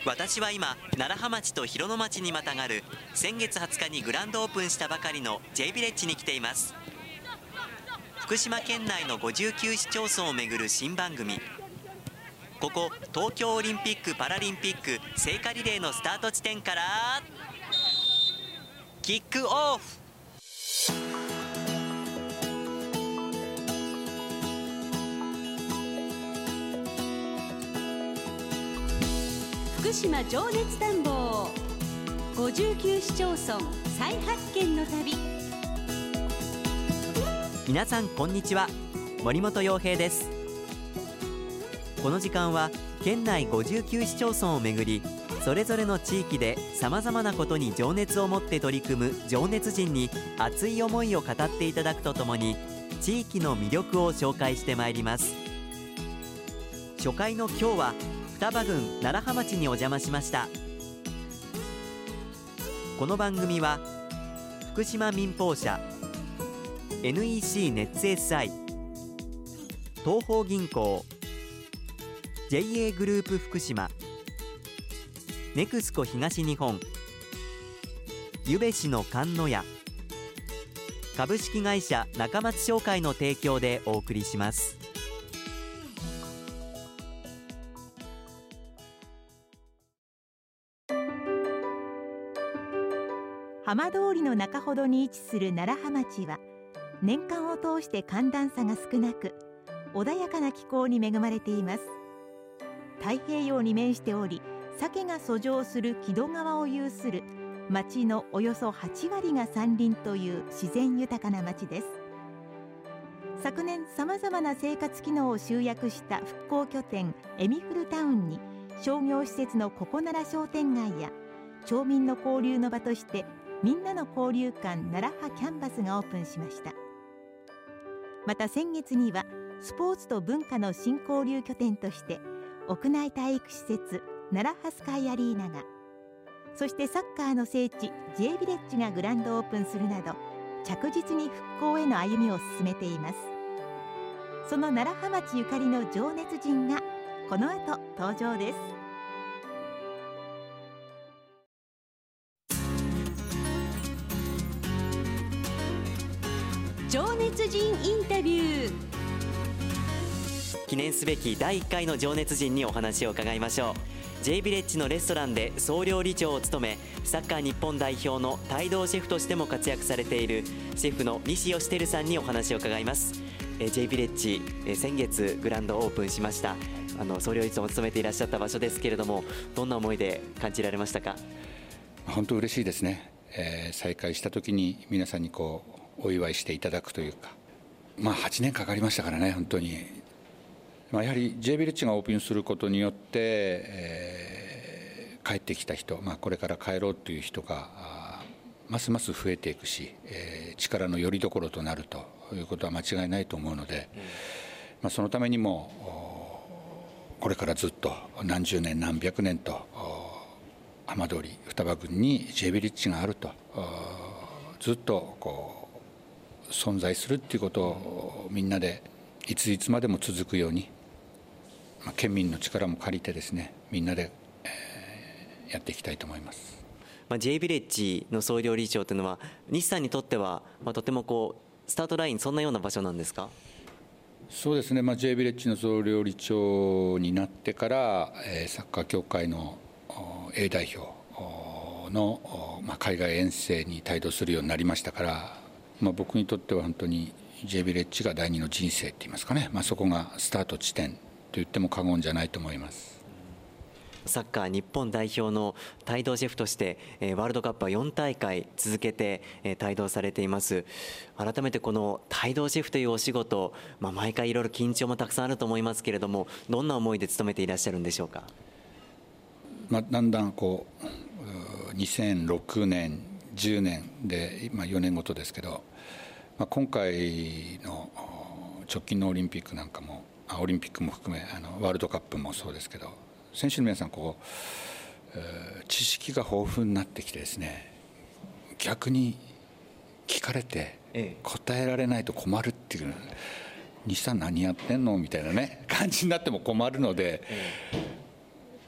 私は今、楢葉町と広野町にまたがる先月20日にグランドオープンしたばかりの J ビレッジに来ています。福島県内の59市町村をめぐる新番組。ここ東京オリンピック・パラリンピック聖火リレーのスタート地点からキックオフ。 福島情熱探訪59市町村再発見の旅。 皆さんこんにちは、森本洋平です。この時間は県内59市町村をめぐり、それぞれの地域でさまざまなことに情熱を持って取り組む情熱人に熱い思いを語っていただくとともに、地域の魅力を紹介してまいります。初回の今日は双葉郡楢葉町にお邪魔しました。この番組は福島民放社、 NEC ネッツ SI、 東邦銀行、 JA グループ福島、ネクスコ東日本、ゆべしの菅野屋、株式会社中松商会の提供でお送りします。 浜通りの中ほどに位置する楢葉町は、年間を通して寒暖差が少なく、穏やかな気候に恵まれています。太平洋に面しており、鮭が遡上する木戸川を有する町のおよそ8割が山林という自然豊かな町です。昨年さまざまな生活機能を集約した復興拠点エミフルタウンに、商業施設のここなら商店街や町民の交流の場としてみんなの交流館楢葉キャンバスがオープンしました。また先月にはスポーツと文化の新交流拠点として屋内体育施設楢葉スカイアリーナが、そしてサッカーの聖地 J ビレッジがグランドオープンするなど、着実に復興への歩みを進めています。その楢葉町ゆかりの情熱人がこの後登場です。 情熱人インタビュー。 記念すべき第1回の情熱人にお話を伺いましょう。 J ビレッジのレストランで総料理長を務め、サッカー日本代表の帯同シェフとしても活躍されているシェフの西義輝さんにお話を伺います。J ビレッジ、先月グランドオープンしました。総料理長を務めていらっしゃった場所ですけれども、どんな思いで感じられましたか？ 本当嬉しいですね。再開した時に皆さんにお祝いしていただくというか、8年かかりましたからね、本当に。やはり J ビレッジがオープンすることによって、帰ってきた人、これから帰ろうという人がますます増えていくし、力の拠り所となるということは間違いないと思うので、そのためにもこれからずっと何十年何百年と浜通り双葉郡に J ビレッジがあると、ずっと存在するっていうことをみんなでいついつまでも続くように、県民の力も借りてですね、みんなで、やっていきたいと思います。 J ビレッジの総料理長というのは西さんにとっては、とてもスタートライン、そんなような場所なんですか？ そうですね、J ビレッジの総料理長になってから、サッカー協会の A 代表の、海外遠征に帯同するようになりましたから、僕にとっては本当に J ビレッジが第二の人生って言いますかね、そこがスタート地点と言っても過言じゃないと思います。 サッカー日本代表の帯同シェフとして、ワールドカップは4大会続けて、帯同されています。改めてこの帯同シェフというお仕事、毎回いろいろ緊張もたくさんあると思いますけれども、どんな思いで務めていらっしゃるんでしょうか？ だんだん2006年10年で今4年ごとですけど、今回の直近のオリンピックなんかも、オリンピックも含めワールドカップもそうですけど、選手の皆さん知識が豊富になってきてですね、逆に聞かれて答えられないと困るっていう、西さん何やってんのみたいなね感じになっても困るので、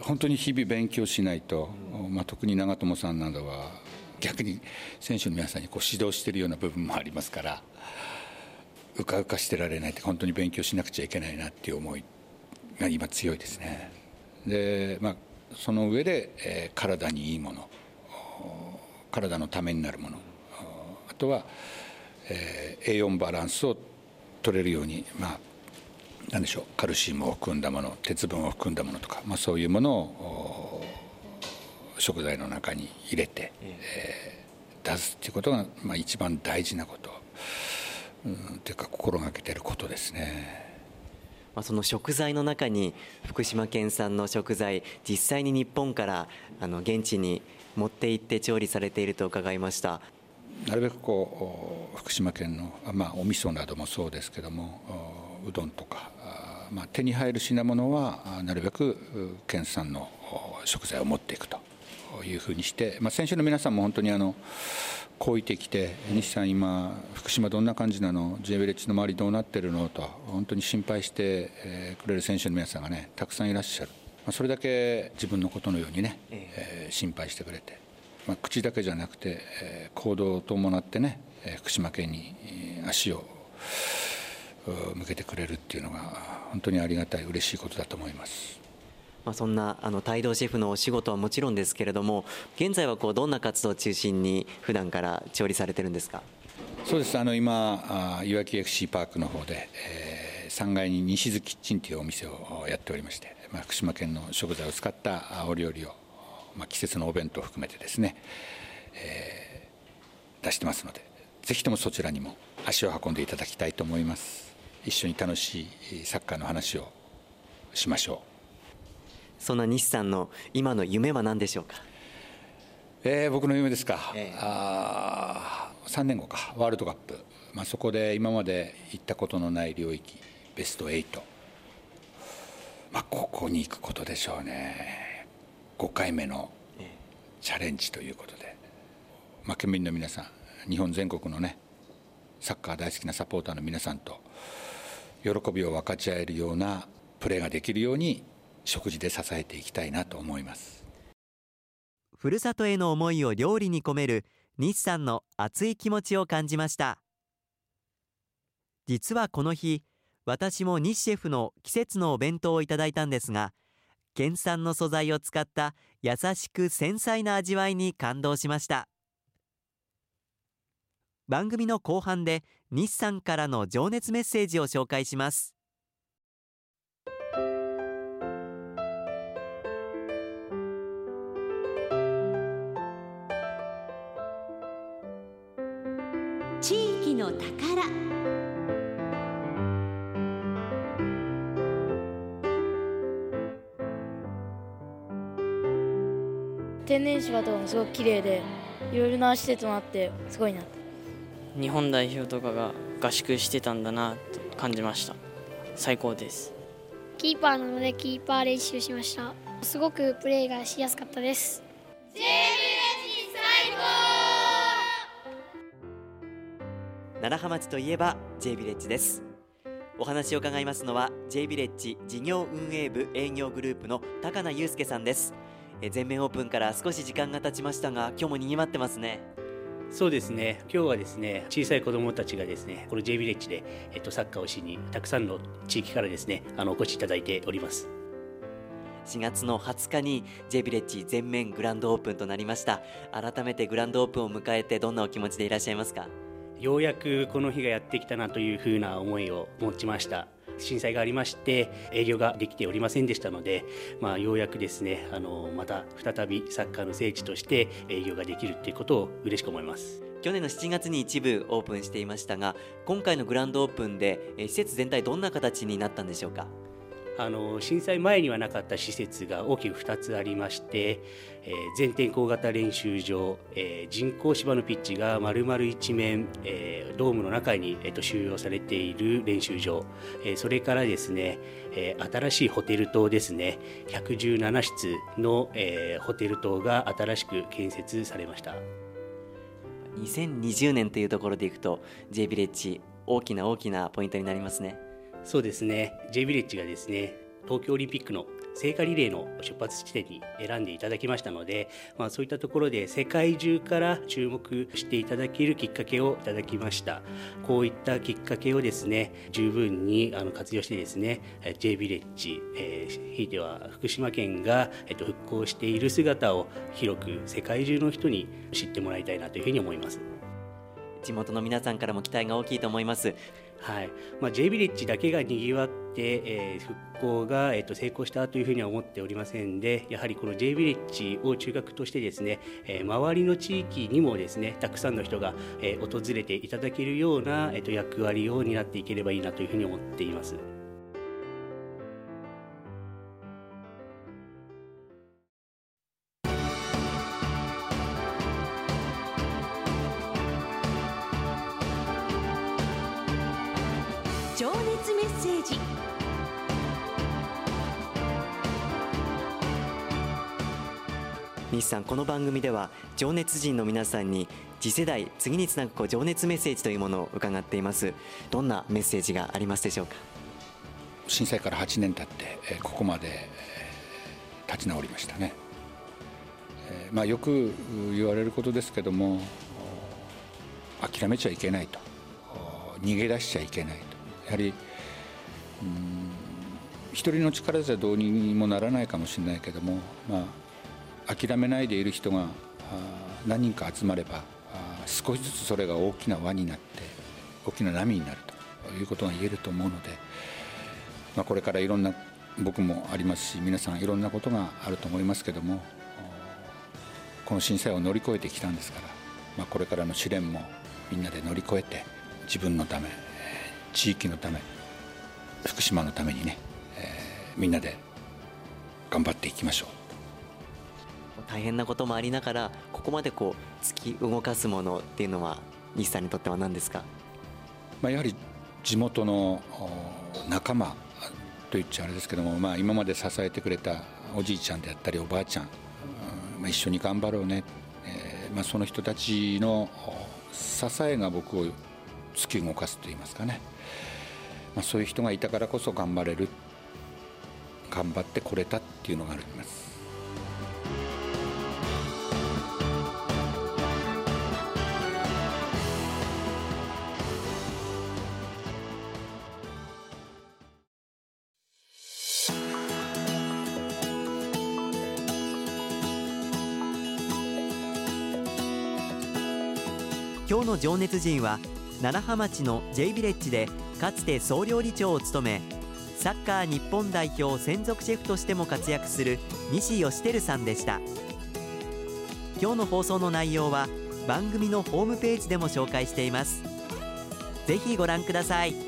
本当に日々勉強しないと、特に長友さんなどは逆に選手の皆さんに指導しているような部分もありますから、うかうかしてられないって、本当に勉強しなくちゃいけないなっていう思いが今強いですね。で、その上で、体にいいもの、体のためになるもの、あとは、栄養バランスを取れるように、何でしょう、カルシウムを含んだもの、鉄分を含んだものとか、そういうものを食材の中に入れて、出すということが、一番大事なこと、というか心がけていることですね。 その食材の中に福島県産の食材、実際に日本から現地に持って行って調理されていると伺いました。 なるべく福島県の、お味噌などもそうですけども、うどんとか、手に入る品物はなるべく県産の食材を持っていくというふうにして、選手の皆さんも本当にこういてきて、西さん今福島どんな感じなの、J ヴィレッジの周りどうなってるのと本当に心配してくれる選手の皆さんがね、たくさんいらっしゃる。それだけ自分のことのようにね、心配してくれて、口だけじゃなくて行動を伴ってね、福島県に足を向けてくれるっていうのが本当にありがたい、嬉しいことだと思います。 そんな帯同シェフのお仕事はもちろんですけれども、現在はどんな活動を中心に普段から調理されてるんですか？ そうです。今いわき FC パークの方で、3階に西津キッチンというお店をやっておりまして、福島県の食材を使ったお料理を、季節のお弁当を含めてですね、出してますので、ぜひともそちらにも足を運んでいただきたいと思います。一緒に楽しいサッカーの話をしましょう。 そんな西さんの今の夢は何でしょうか？ 僕の夢ですか、3年後か、ワールドカップ、そこで今まで行ったことのない領域、ベスト8、ここに行くことでしょうね。5回目のチャレンジということで、県民の皆さん、日本全国のね、サッカー大好きなサポーターの皆さんと喜びを分かち合えるようなプレーができるように、食事で支えていきたいなと思います。 ふるさとへの思いを料理に込める西さんの熱い気持ちを感じました。実はこの日、私も西シェフの季節のお弁当をいただいたんですが、県産の素材を使った優しく繊細な味わいに感動しました。番組の後半で西さんからの情熱メッセージを紹介します。 地域の宝。 天然芝とかもすごく綺麗で、いろいろな施設もあってすごいなと。 日本代表とかが合宿してたんだなと感じました。最高です。 キーパーなのでキーパー練習しました。すごくプレーがしやすかったです。 J ヴィレッジ最高。 楢葉町といえば J ヴィレッジです。お話を伺いますのは J ヴィレッジ事業運営部営業グループの高名祐介さんです。全面オープンから少し時間が経ちましたが、今日も賑わってますね。 そうですね。今日はですね、小さい子どもたちがですね、この J ヴィレッジで、サッカーをしにたくさんの地域からですね、お越しいただいております。 4月の20日に J ヴィレッジ全面グランドオープンとなりました。改めてグランドオープンを迎えてどんなお気持ちでいらっしゃいますか？ ようやくこの日がやってきたなというふうな思いを持ちました。震災がありまして営業ができておりませんでしたので、ようやくですね、また再びサッカーの聖地として営業ができるということを嬉しく思います。 去年の7月に一部オープンしていましたが、今回のグランドオープンで施設全体どんな形になったんでしょうか？ 震災前にはなかった施設が大きく2つありまして、全天候型練習場、人工芝のピッチが丸々一面、ドームの中に、収容されている練習場、それからですね、新しいホテル棟ですね、117室の、ホテル棟が新しく建設されました。 2020年というところでいくと J ヴィレッジ大きなポイントになりますね。 そうですね。J ヴィレッジがですね、 東京オリンピックの聖火リレーの出発地点に選んでいただきましたので、そういったところで世界中から注目していただけるきっかけをいただきました。こういったきっかけをですね、十分に活用してですね、J ヴィレッジ、ひいては福島県が復興している姿を広く世界中の人に知ってもらいたいなというふうに思います。 地元の皆さんからも期待が大きいと思います。 はい、J ヴィレッジだけがにぎわって、復興が、成功したというふうには思っておりませんで、やはりこの J ヴィレッジを中核としてですね、周りの地域にもですね、たくさんの人が、訪れていただけるような、役割を担っていければいいなというふうに思っています。 情熱メッセージ。 西さん、この番組では情熱人の皆さんに次世代、次につなぐ情熱メッセージというものを伺っています。どんなメッセージがありますでしょうか。 震災から8年経ってここまで立ち直りましたね。よく言われることですけども、諦めちゃいけないと、逃げ出しちゃいけないと。やはり一人の力じゃどうにもならないかもしれないけども、諦めないでいる人が何人か集まれば少しずつそれが大きな輪になって大きな波になるということが言えると思うので、これからいろんな、僕もありますし、皆さんいろんなことがあると思いますけども、この震災を乗り越えてきたんですから、これからの試練もみんなで乗り越えて、自分のため、地域のため、福島のためにね、みんなで頑張っていきましょう。 大変なこともありながら、ここまで突き動かすものっていうのは西さんにとっては何ですか。 やはり地元の仲間と言っちゃあれですけども、今まで支えてくれたおじいちゃんであったりおばあちゃん、一緒に頑張ろうね、その人たちの支えが僕を突き動かすといいますかね、そういう人がいたからこそ頑張ってこれたっていうのがあります。 今日の情熱人は楢葉町の J ヴィレッジでかつて総料理長を務め、サッカー日本代表専属シェフとしても活躍する西義輝さんでした。今日の放送の内容は番組のホームページでも紹介しています。ぜひご覧ください。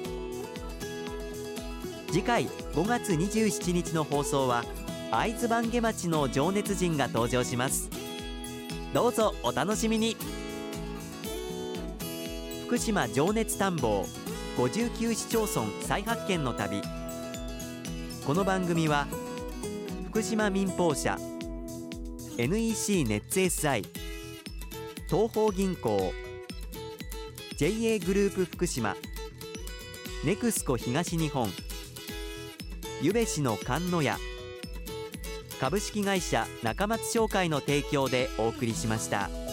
次回5月27日の放送は会津坂下町の情熱人が登場します。どうぞお楽しみに。福島情熱探訪59市町村再発見の旅。この番組は福島民放社、 NEC ネッツ SI、 東邦銀行、 JA グループ福島、ネクスコ東日本、ゆべしの観音屋、株式会社中松商会の提供でお送りしました。